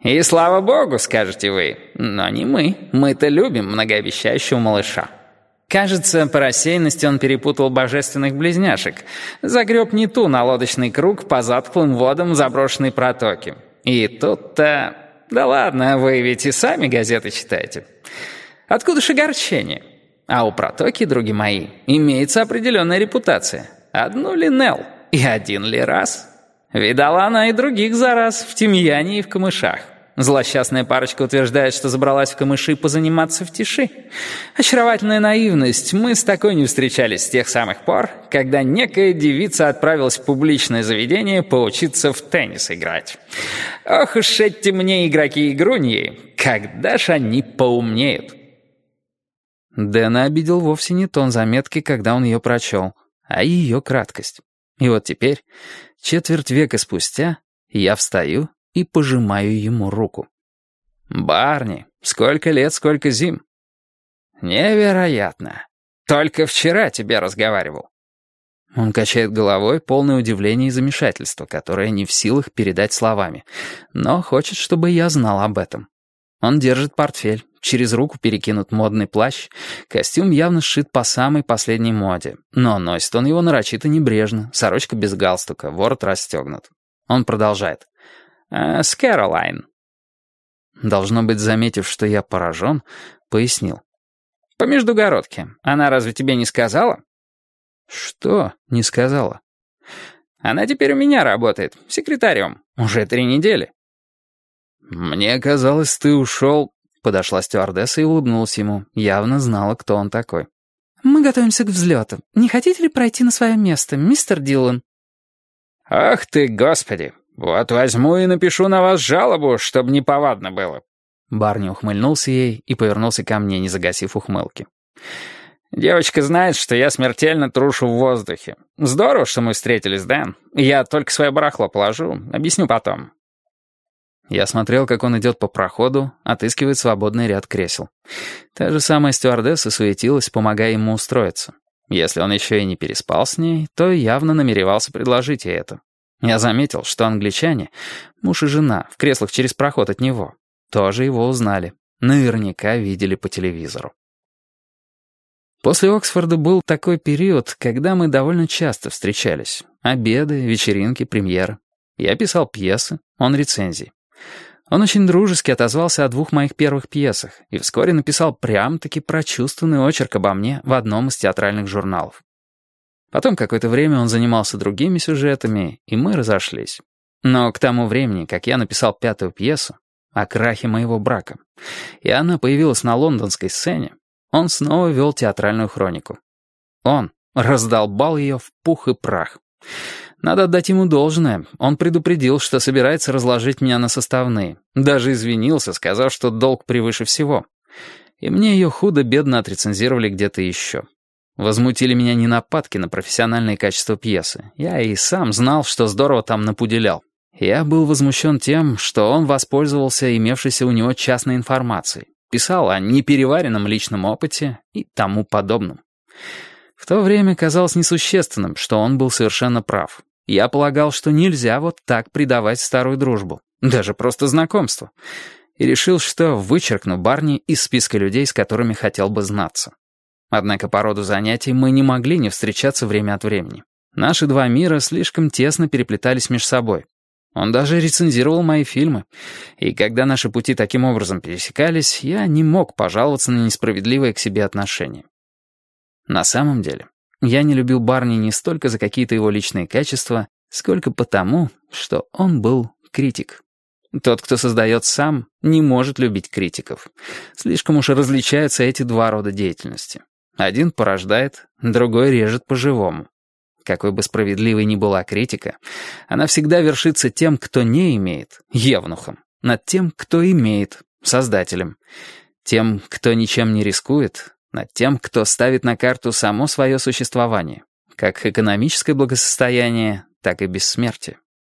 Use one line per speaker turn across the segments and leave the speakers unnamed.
И слава богу, скажете вы, но не мы. Мы-то любим многообещающего малыша. Кажется, по рассеянности он перепутал божественных близняшек. Загреб не ту на лодочный круг по затхлым водам в заброшенной протоке. И тут-то... Да ладно, вы ведь и сами газеты читаете. Откуда ж огорчение? А у протоки, други мои, имеется определенная репутация. Одну ли Нелл? И один ли раз? Видала она и других зараз в тимьяне и в камышах. Злосчастная парочка утверждает, что забралась в камыши позаниматься в тиши. Очаровательная наивность. Мы с такой не встречались с тех самых пор, когда некая девица отправилась в публичное заведение поучиться в теннис играть. Ох уж эти мне игроки-игруньи, когда ж они поумнеют.
Дэна обидел вовсе не тон заметки, когда он ее прочел, а ее краткость. И вот теперь, четверть века спустя, я встаю и пожимаю ему руку. «Барни, сколько лет, сколько зим!» «Невероятно! Только вчера тебе разговаривал!» Он качает головой, полное удивление и замешательство, которое не в силах передать словами, но хочет, чтобы я знал об этом. Он держит портфель, через руку перекинут модный плащ, костюм явно сшит по самой последней моде, но носит он его нарочито небрежно, сорочка без галстука, ворот расстегнут. Он продолжает. «С Кэролайн». Должно быть, заметив, что я поражен, пояснил. «По междугородке. Она разве тебе не сказала?» «Что не сказала?» «Она теперь у меня работает, секретарем. Уже 3 недели». «Мне казалось, ты ушел...» Подошла стюардесса и улыбнулась ему. Явно знала, кто он такой.
«Мы готовимся к взлету. Не хотите ли пройти на свое место, мистер Дилан?»
«Ах ты, Господи! Вот возьму и напишу на вас жалобу, чтобы неповадно было».
Барни ухмыльнулся ей и повернулся ко мне, не загасив ухмылки.
«Девочка знает, что я смертельно трушу в воздухе. Здорово, что мы встретились, Дэн. Я только свое барахло положу. Объясню потом».
Я смотрел, как он идет по проходу, отыскивает свободный ряд кресел. Та же самая стюардесса суетилась, помогая ему устроиться. Если он еще и не переспал с ней, то явно намеревался предложить ей это. Я заметил, что англичане, муж и жена, в креслах через проход от него, тоже его узнали. Наверняка видели по телевизору. После Оксфорда был такой период, когда мы довольно часто встречались. Обеды, вечеринки, премьеры. Я писал пьесы, он рецензии. Он очень дружески отозвался о 2 моих первых пьесах и вскоре написал прям-таки прочувственный очерк обо мне в одном из театральных журналов. Потом какое-то время он занимался другими сюжетами, и мы разошлись. Но к тому времени, как я написал 5-ю пьесу о крахе моего брака, и она появилась на лондонской сцене, он снова вел театральную хронику. Он раздолбал ее в пух и прах. Надо отдать ему должное. Он предупредил, что собирается разложить меня на составные. Даже извинился, сказав, что долг превыше всего. И мне ее худо-бедно отрецензировали где-то еще. Возмутили меня не нападки на профессиональные качества пьесы. Я и сам знал, что здорово там напуделял. Я был возмущен тем, что он воспользовался имевшейся у него частной информацией. Писал о непереваренном личном опыте и тому подобном. В то время казалось несущественным, что он был совершенно прав. Я полагал, что нельзя вот так предавать старую дружбу, даже просто знакомство, и решил, что вычеркну Барни из списка людей, с которыми хотел бы знаться. Однако по роду занятий мы не могли не встречаться время от времени. Наши 2 мира слишком тесно переплетались между собой. Он даже рецензировал мои фильмы, и когда наши пути таким образом пересекались, я не мог пожаловаться на несправедливое к себе отношение. На самом деле, я не любил Барни не столько за какие-то его личные качества, сколько потому, что он был критик. Тот, кто создает сам, не может любить критиков. Слишком уж различаются эти 2 рода деятельности. Один порождает, другой режет по-живому. Какой бы справедливой ни была критика, она всегда вершится тем, кто не имеет, евнухом, над тем, кто имеет, создателем, тем, кто ничем не рискует, над тем, кто ставит на карту само свое существование, как экономическое благосостояние, так и бессмертие.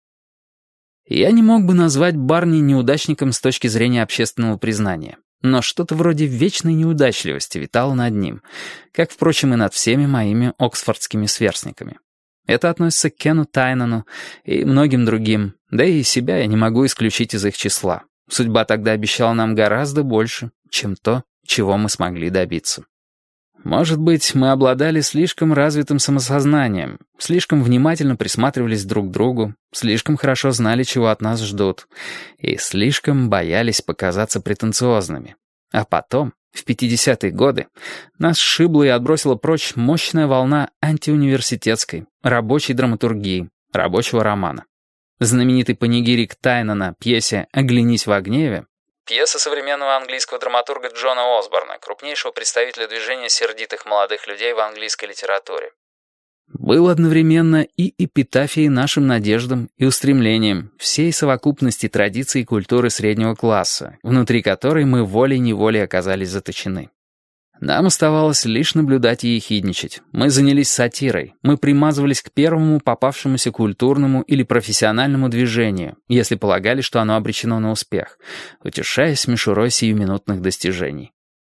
Я не мог бы назвать Барни неудачником с точки зрения общественного признания, но что-то вроде вечной неудачливости витало над ним, как, впрочем, и над всеми моими оксфордскими сверстниками. Это относится к Кену Тайнану и многим другим, да и себя я не могу исключить из их числа. Судьба тогда обещала нам гораздо больше, чем то, чего мы смогли добиться. Может быть, мы обладали слишком развитым самосознанием, слишком внимательно присматривались друг к другу, слишком хорошо знали, чего от нас ждут, и слишком боялись показаться претенциозными. А потом, в 50-е годы, нас сшибла и отбросила прочь мощная волна антиуниверситетской, рабочей драматургии, рабочего романа. Знаменитый панигирик Тайнана пьесе «Оглянись во гневе», пьеса современного английского драматурга Джона Осборна, крупнейшего представителя движения сердитых молодых людей в английской литературе, был одновременно и эпитафией нашим надеждам и устремлениям всей совокупности традиций и культуры среднего класса, внутри которой мы волей-неволей оказались заточены. Нам оставалось лишь наблюдать и ехидничать. Мы занялись сатирой, мы примазывались к первому попавшемуся культурному или профессиональному движению, если полагали, что оно обречено на успех, утешаясь мишурой сиюминутных достижений.